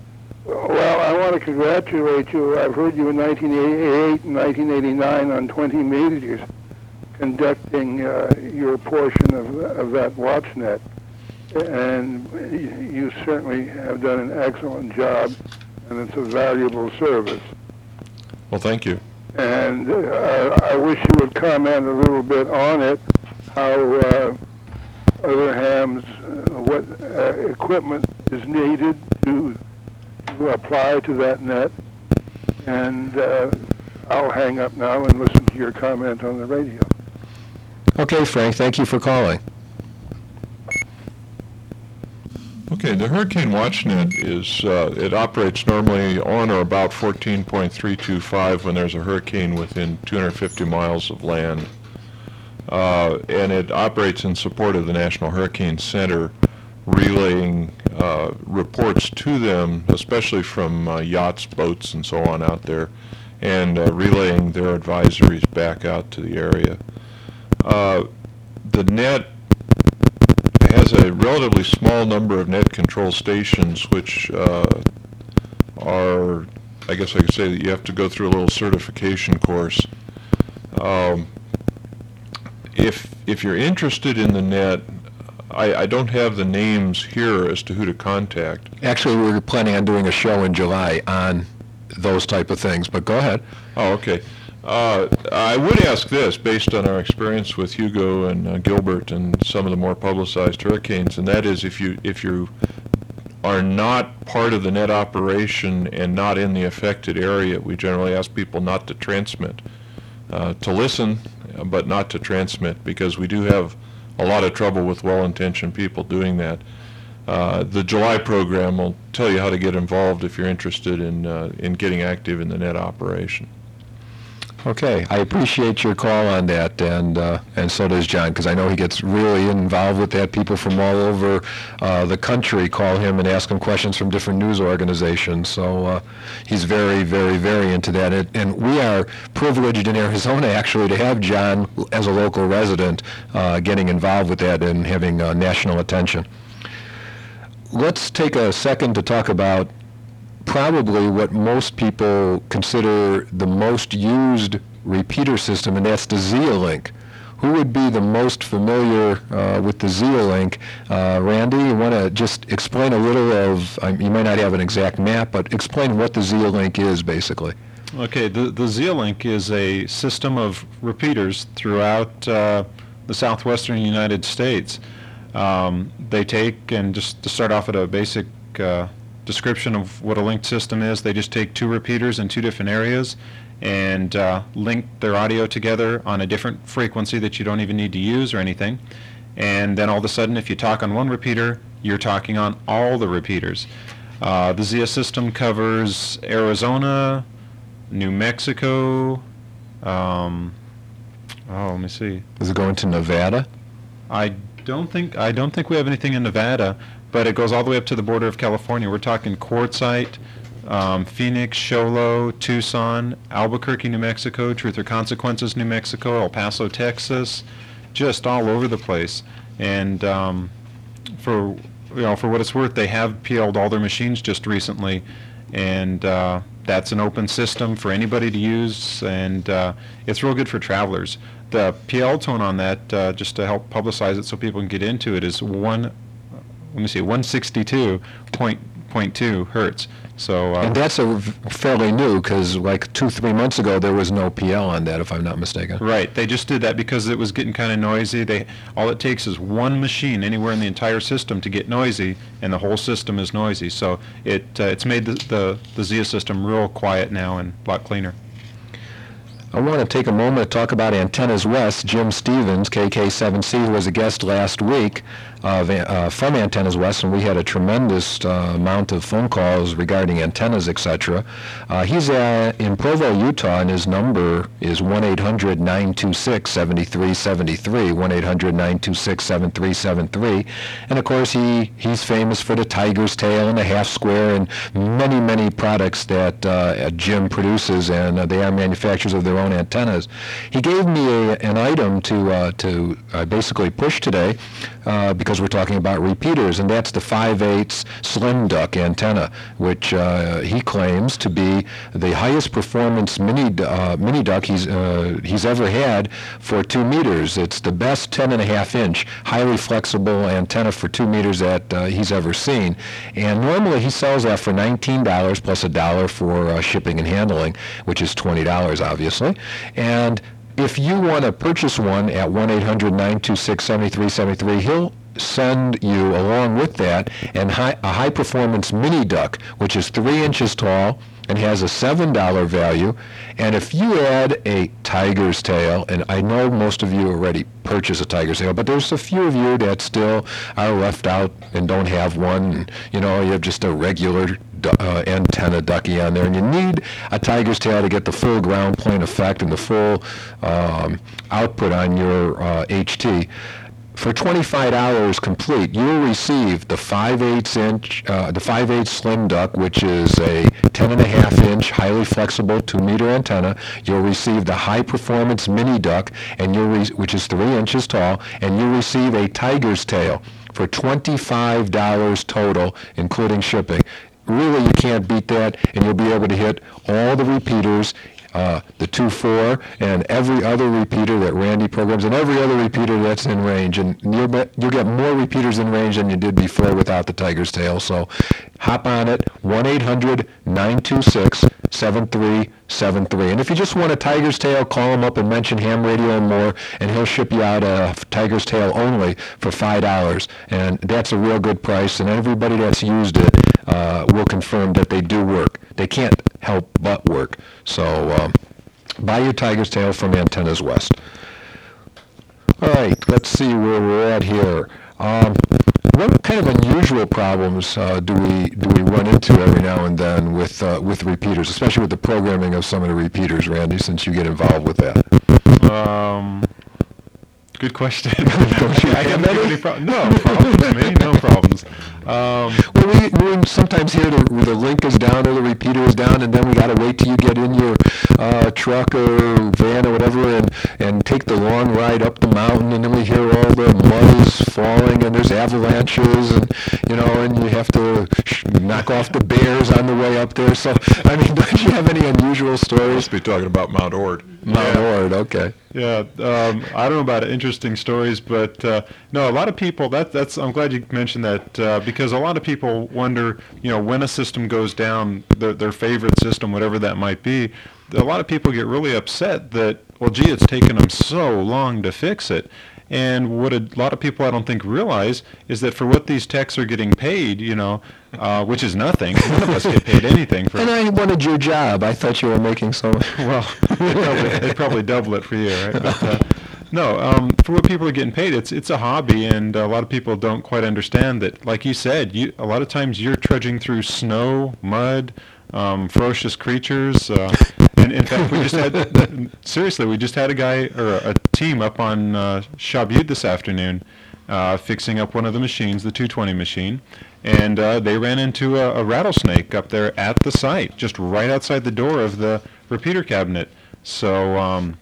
Well, I want to congratulate you. I've heard you in nineteen eighty-eight and nineteen eighty-nine on twenty meteors conducting uh, your portion of, of that WatchNet. And you certainly have done an excellent job. and it's a valuable service. Well, thank you. And uh, I wish you would comment a little bit on it, how uh, other hams, uh, what uh, equipment is needed to, to apply to that net. And uh, I'll hang up now and listen to your comment on the radio. Okay, Frank, thank you for calling. Okay, the Hurricane WatchNet is, uh, it operates normally on or about fourteen point three two five when there's a hurricane within two hundred fifty miles of land. Uh, and it operates in support of the National Hurricane Center, relaying uh, reports to them, especially from uh, yachts, boats, and so on out there, and uh, relaying their advisories back out to the area. Uh, the net has a relatively small number of net control stations, which uh, are, I guess I could say that you have to go through a little certification course. Um, if if you're interested in the net, I, I don't have the names here as to who to contact. Actually, we were planning on doing a show in July on those type of things, but go ahead. Oh, okay. Uh, I would ask this, based on our experience with Hugo and uh, Gilbert and some of the more publicized hurricanes, and that is if you if you are not part of the net operation and not in the affected area, we generally ask people not to transmit, uh, to listen, but not to transmit, because we do have a lot of trouble with well-intentioned people doing that. Uh, the July program will tell you how to get involved if you're interested in uh, in getting active in the net operation. Okay, I appreciate your call on that, and uh, and so does John, because I know he gets really involved with that. People from all over uh, the country call him and ask him questions from different news organizations, so uh, he's very, very, very into that. And, and we are privileged in Arizona, actually, to have John, as a local resident, uh, getting involved with that and having uh, national attention. Let's take a second to talk about probably what most people consider the most used repeater system, and that's the Zeolink. Who would be the most familiar uh, with the Zeolink? Uh, Randy, you want to just explain a little of, um, you might not have an exact map, but explain what the Zeolink is, basically. Okay, the, the Zeolink is a system of repeaters throughout uh, the southwestern United States. Um, they take, and just to start off at a basic uh, description of what a linked system is, they just take two repeaters in two different areas and uh, link their audio together on a different frequency that you don't even need to use or anything. And then all of a sudden, if you talk on one repeater, you're talking on all the repeaters. Uh, the Zia system covers Arizona, New Mexico, um, oh, let me see. Is it going to Nevada? I don't think I don't think we have anything in Nevada, but it goes all the way up to the border of California. We're talking Quartzsite, um, Phoenix, Show Low, Tucson, Albuquerque, New Mexico, Truth or Consequences, New Mexico, El Paso, Texas, just all over the place. And um, for you know, for what it's worth, they have P L'd all their machines just recently, and uh, that's an open system for anybody to use, and uh, it's real good for travelers. The P L tone on that, uh, just to help publicize it so people can get into it, is one, let me see, one sixty-two point two hertz. So, uh, And that's a fairly new, because like two, three months ago, there was no P L on that, if I'm not mistaken. right, they just did that because it was getting kind of noisy. They all it takes is one machine anywhere in the entire system to get noisy, and the whole system is noisy. So it uh, it's made the, the the Zia system real quiet now and a lot cleaner. I want to take a moment to talk about Antennas West. Jim Stevens, K K seven C, who was a guest last week of, uh, from Antennas West, and we had a tremendous uh, amount of phone calls regarding antennas, et cetera. Uh, he's uh, in Provo, Utah, and his number is one eight hundred nine two six seven three seven three, one eight hundred nine two six seven three seven three. And of course, he, he's famous for the Tiger's Tail and the Half Square and many, many products that uh, Jim produces, and uh, they are manufacturers of their own antennas. He gave me a, an item to uh, to uh, basically push today uh, because because we're talking about repeaters, and that's the five eighths slim duck antenna, which uh, he claims to be the highest performance mini uh, mini duck he's uh, he's ever had for two meters. It's the best ten and a half inch, highly flexible antenna for two meters that uh, he's ever seen. And normally he sells that for nineteen dollars plus a dollar for uh, shipping and handling, which is twenty dollars obviously. And if you want to purchase one at one eight hundred nine two six seven three seven three, he'll send you along with that and high, a high performance mini duck, which is three inches tall and has a seven dollar value. And if you add a tiger's tail, and I know most of you already purchase a tiger's tail, but there's a few of you that still are left out and don't have one. And, you know, you have just a regular uh, antenna ducky on there, and you need a tiger's tail to get the full ground plane effect and the full um, output on your uh, H T. For twenty-five dollars complete, you'll receive the five eighths inch, uh, the five eighths slim duck, which is a ten and a half inch, highly flexible two meter antenna. You'll receive the high performance mini duck, and you'll re- which is three inches tall, and you'll receive a tiger's tail for twenty-five dollars total, including shipping. Really, you can't beat that, and you'll be able to hit all the repeaters. Uh, the two four and every other repeater that Randy programs, and every other repeater that's in range, and you'll, be, you'll get more repeaters in range than you did before without the tiger's tail. So hop on it, one eight hundred nine two six seven three seven three. And if you just want a tiger's tail, call him up and mention Ham Radio and More, and he'll ship you out a tiger's tail only for five dollars. And that's a real good price, and everybody that's used it uh, will confirm that they do work. They can't help but work. So um, buy your tiger's tail from Antennas West. All right, let's see where we're at here. Um, what kind of unusual problems uh, do we do we run into every now and then with uh, with repeaters, especially with the programming of some of the repeaters, Randy, since you get involved with that? Um, good question. Don't you I have haven't any? any pro- no problems, me, no problems. Um, Well, we, we sometimes hear the, the link is down or the repeater is down, and then we got to wait till you get in your uh, truck or van or whatever and, and take the long ride up the mountain, and then we hear all the mud is falling and there's avalanches, and you know, and you have to sh- knock off the bears on the way up there. So, I mean, don't you have any unusual stories? Must be talking about Mount Ord. Mount Yeah. Ord, okay. Yeah, um, I don't know about interesting stories, but uh, no, a lot of people. That that's. I'm glad you mentioned that uh, because a lot of people wonder, you know, when a system goes down, their their favorite system, whatever that might be. A lot of people get really upset that, well, gee, it's taken them so long to fix it. And what a lot of people I don't think realize is that for what these techs are getting paid, you know, uh, which is nothing. None of us get paid anything for. And I wanted your job. I thought you were making so much. Well, they probably, they probably double it for you, right? But, uh, no, um, for what people are getting paid, it's it's a hobby, and a lot of people don't quite understand that. Like you said, you a lot of times you're trudging through snow, mud, um, ferocious creatures. Uh, and in fact, we just had seriously, we just had a guy or a team up on uh, Shabut this afternoon, uh, fixing up one of the machines, the two twenty machine. And uh, they ran into a, a rattlesnake up there at the site, just right outside the door of the repeater cabinet. So, um,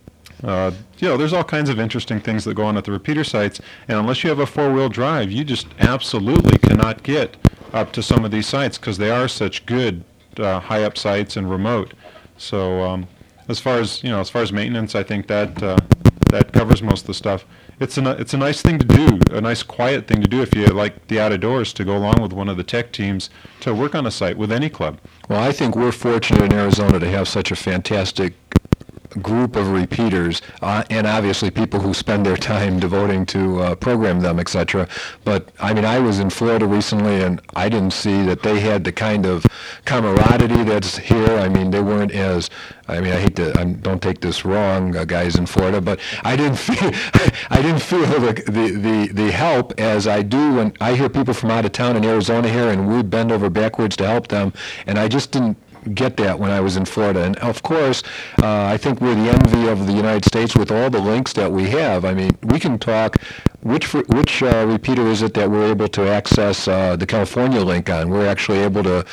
uh, you know, there's all kinds of interesting things that go on at the repeater sites. And unless you have a four-wheel drive, you just absolutely cannot get up to some of these sites because they are such good uh, high-up sites and remote. So, um, as far as you know, as far as maintenance, I think that uh, that covers most of the stuff. It's a it's a nice thing to do, a nice quiet thing to do if you like the outdoors, to go along with one of the tech teams to work on a site with any club. Well, I think we're fortunate in Arizona to have such a fantastic group of repeaters, uh, and obviously people who spend their time devoting to uh, program them, et cetera. But I mean, I was in Florida recently, and I didn't see that they had the kind of camaraderie that's here. I mean, they weren't as. I mean, I hate to. I don't take this wrong, uh, guys in Florida, but I didn't feel. I didn't feel the, the the the help as I do when I hear people from out of town in Arizona here, and we bend over backwards to help them, and I just didn't get that when I was in Florida. And of course, uh, I think we're the envy of the United States with all the links that we have. I mean, we can talk, which fr- which uh, repeater is it that we're able to access uh, the California link on? We're actually able to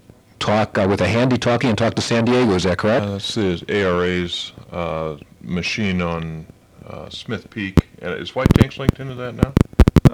talk uh, with a handy talkie and talk to San Diego, is that correct? Uh, this is A R A's uh, machine on uh, Smith Peak. Uh, is White Tanks linked into that now?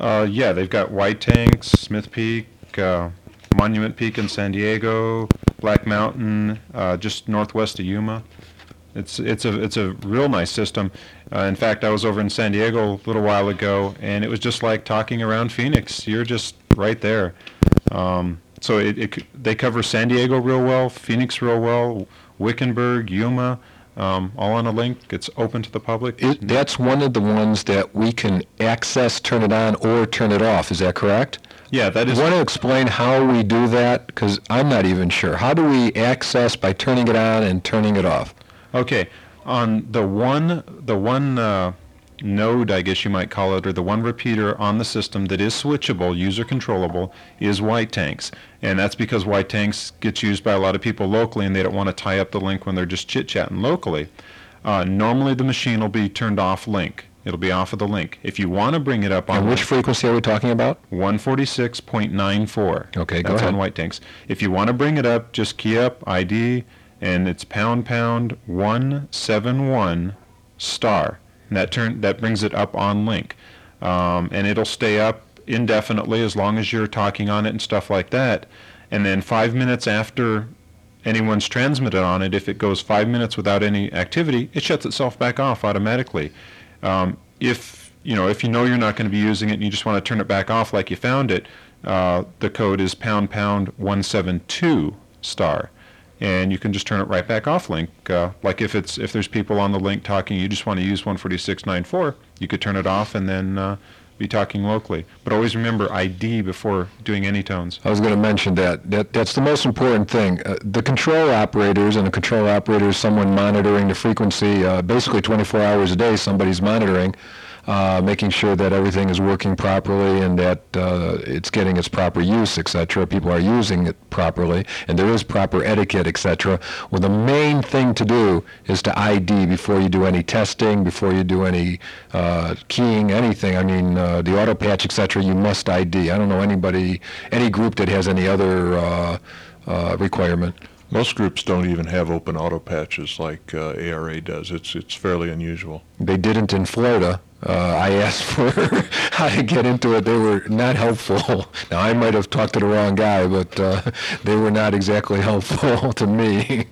Uh, yeah, they've got White Tanks, Smith Peak, uh, Monument Peak in San Diego, Black Mountain, uh, just northwest of Yuma. It's it's a it's a real nice system. Uh, in fact, I was over in San Diego a little while ago, and it was just like talking around Phoenix. You're just right there. Um, so it, it they cover San Diego real well, Phoenix real well, Wickenburg, Yuma, um, all on a link. It's open to the public. It, that's one of the ones that we can access, turn it on, or turn it off. Is that correct? Yeah, that is. You want to explain how we do that? Because I'm not even sure. How do we access by turning it on and turning it off? Okay, on the one the one uh, node, I guess you might call it, or the one repeater on the system that is switchable, user controllable, is White Tanks, and that's because White Tanks gets used by a lot of people locally, and they don't want to tie up the link when they're just chit-chatting locally. Uh, normally, the machine will be turned off link. It'll be off of the link. If you want to bring it up on And which frequency are we talking about? one forty-six point nine four. Okay, go That's ahead. on White Tanks. If you want to bring it up, just key up I D, and it's pound pound one seven one star. And that turn that brings it up on link, um, and it'll stay up indefinitely as long as you're talking on it and stuff like that. And then five minutes after anyone's transmitted on it, if it goes five minutes without any activity, it shuts itself back off automatically. Um, if you know if you know you're not going to be using it and you just want to turn it back off like you found it, uh, the code is pound pound one seven two star, and you can just turn it right back off link. Uh, like if it's if there's people on the link talking, you just want to use one forty-six point nine four, you could turn it off and then uh, be talking locally. But always remember I D before doing any tones. I was going to mention that. that. That's the most important thing. Uh, the control operators, and a control operator is someone monitoring the frequency, uh, basically twenty-four hours a day, somebody's monitoring, uh, making sure that everything is working properly and that uh, it's getting its proper use, et cetera. People are using it properly, and there is proper etiquette, et cetera. Well, the main thing to do is to I D before you do any testing, before you do any uh, keying, anything. I mean, uh, the auto patch, et cetera, you must I D. I don't know anybody, any group that has any other uh, uh, requirement. Most groups don't even have open auto patches like uh, A R A does. It's it's fairly unusual. They didn't in Florida. Uh, I asked for how to get into it. They were not helpful. Now, I might have talked to the wrong guy, but uh, they were not exactly helpful to me.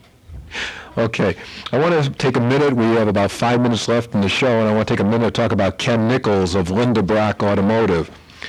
Okay, I want to take a minute. We have about five minutes left in the show, and I want to take a minute to talk about Ken Nichols of Linda Brock Automotive.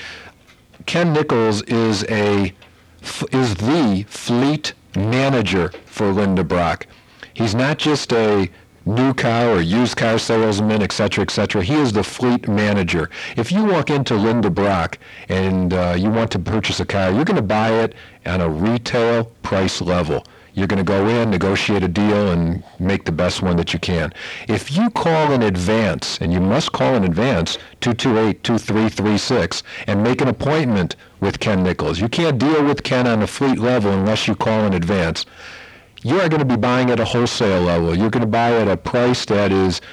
Ken Nichols is a is the fleet manager for Linda Brock. He's not just a new car or used car salesman, et cetera, et cetera. He is the fleet manager. If you walk into Linda Brock and uh, you want to purchase a car, you're going to buy it on a retail price level. You're going to go in, negotiate a deal, and make the best one that you can. If you call in advance, and you must call in advance, two two eight, two three three six, and make an appointment with Ken Nichols. You can't deal with Ken on a fleet level unless you call in advance. You are going to be buying at a wholesale level. You're going to buy at a price that is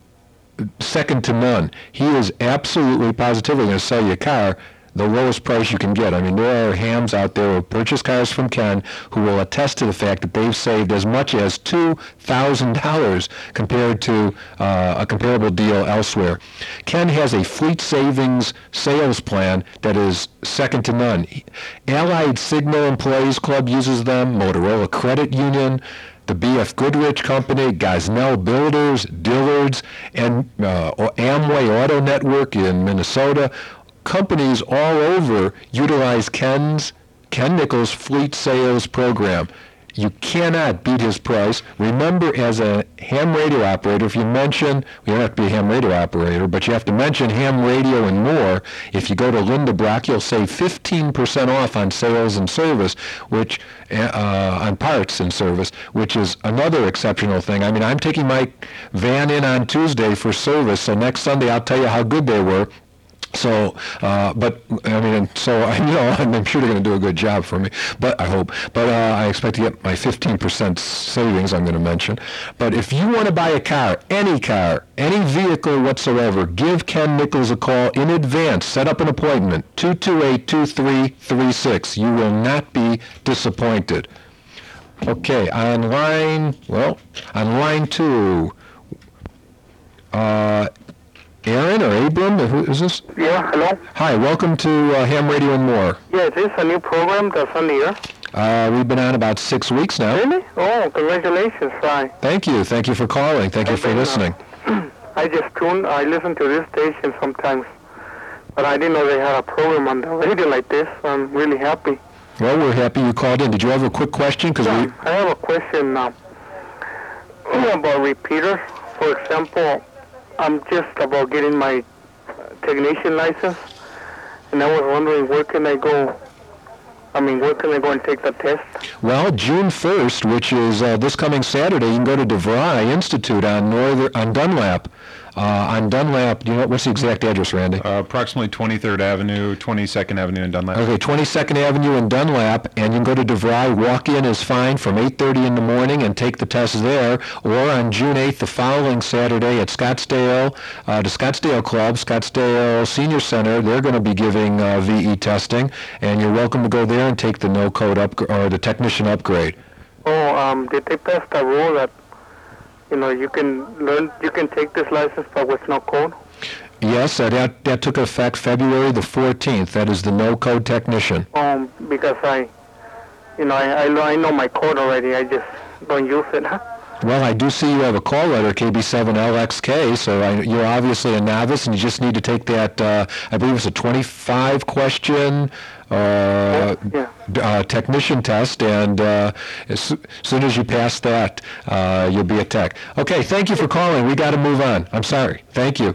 second to none. He is absolutely positively going to sell you a car the lowest price you can get. I mean, there are hams out there who purchase cars from Ken who will attest to the fact that they've saved as much as two thousand dollars compared to uh, a comparable deal elsewhere. Ken has a fleet savings sales plan that is second to none. Allied Signal Employees Club uses them, Motorola Credit Union, the B F Goodrich Company, Gosnell Builders, Dillard's, and uh, Amway Auto Network in Minnesota. Companies all over utilize Ken's Ken Nichols fleet sales program. You cannot beat his price. Remember, as a ham radio operator, if you mention, you don't have to be a ham radio operator, but you have to mention ham radio and more. If you go to Linda Brock, you'll save fifteen percent off on sales and service, which uh, on parts and service, which is another exceptional thing. I mean, I'm taking my van in on Tuesday for service, so next Sunday I'll tell you how good they were. So, uh, but, I mean, so, I know, I'm sure they're going to do a good job for me, but I hope. But uh, I expect to get my fifteen percent savings I'm going to mention. But if you want to buy a car, any car, any vehicle whatsoever, give Ken Nichols a call in advance. Set up an appointment, two two eight, two three three six. You will not be disappointed. Okay, on line, well, on line two, uh, Aaron or Abram, Who is this? Yeah, hello? Hi, welcome to uh, Ham Radio and More. Yeah, is this a new program that's on the air? Uh, we've been on about six weeks now. Really? Oh, congratulations. Hi. Thank you. Thank you for calling. Thank you I've for been, uh, listening. I just tuned, I listen to this station sometimes, but I didn't know they had a program on the radio like this. I'm really happy. Well, we're happy you called in. Did you have a quick question? Because Yeah, we... I have a question now about repeaters. For example, I'm just about getting my technician license, and I was wondering where can I go? I mean, where can I go and take the test? Well, June first, which is uh, this coming Saturday, you can go to DeVry Institute on Northern on Dunlap. Uh, on Dunlap, do you know what's the exact address, Randy? Uh, approximately twenty-third Avenue, twenty-second Avenue in Dunlap. Okay, twenty-second Avenue in Dunlap, and you can go to DeVry. Walk-in is fine from eight thirty in the morning and take the test there. Or on June eighth, the following Saturday at Scottsdale, uh, the Scottsdale Club, Scottsdale Senior Center, they're going to be giving uh, V E testing, and you're welcome to go there and take the no-code up or the technician upgrade. Oh, um, did they pass the rule that, you know, you can learn, you can take this license but with no code? Yes, uh, that that took effect February the fourteenth. That is the no-code technician. Um, because I, you know, I, I, I know my code already. I just don't use it. Huh? Well, I do see you have a call letter, K B seven L X K, so I, you're obviously a novice, and you just need to take that, uh, I believe it's a twenty-five question uh, Yeah. d- uh, technician test, and uh, as soo- soon as you pass that, uh, you'll be a tech. Okay, thank you for calling. We got to move on. I'm sorry. Thank you.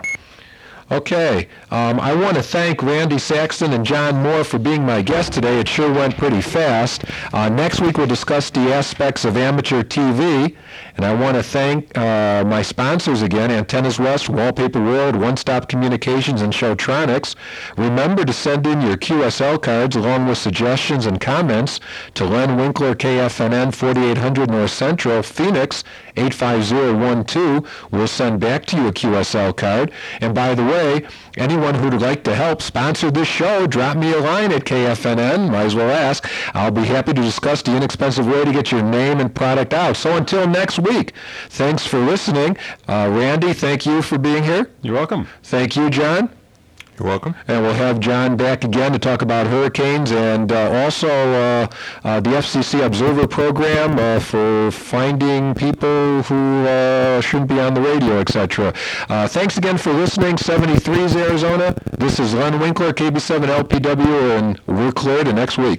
Okay, um, I want to thank Randy Saxton and John Moore for being my guests today. It sure went pretty fast. Uh, next week we'll discuss the aspects of amateur T V, and I want to thank uh, my sponsors again, Antennas West, Wallpaper World, One Stop Communications, and Showtronics. Remember to send in your Q S L cards along with suggestions and comments to Len Winkler, K F N N, forty-eight hundred North Central, Phoenix, eight five zero one two. We'll send back to you a Q S L card. And by the way, anyone who'd like to help sponsor this show, drop me a line at K F N N. Might as well ask. I'll be happy to discuss the inexpensive way to get your name and product out. So until next week, thanks for listening. Uh, Randy, thank you for being here. You're welcome. Thank you, John. You're welcome. And we'll have John back again to talk about hurricanes and uh, also uh, uh, the F C C Observer Program uh, for finding people who uh, shouldn't be on the radio, et cetera. Uh, thanks again for listening. seventy-three's Arizona. This is Len Winkler, K B seven L P W, and we're clear to next week.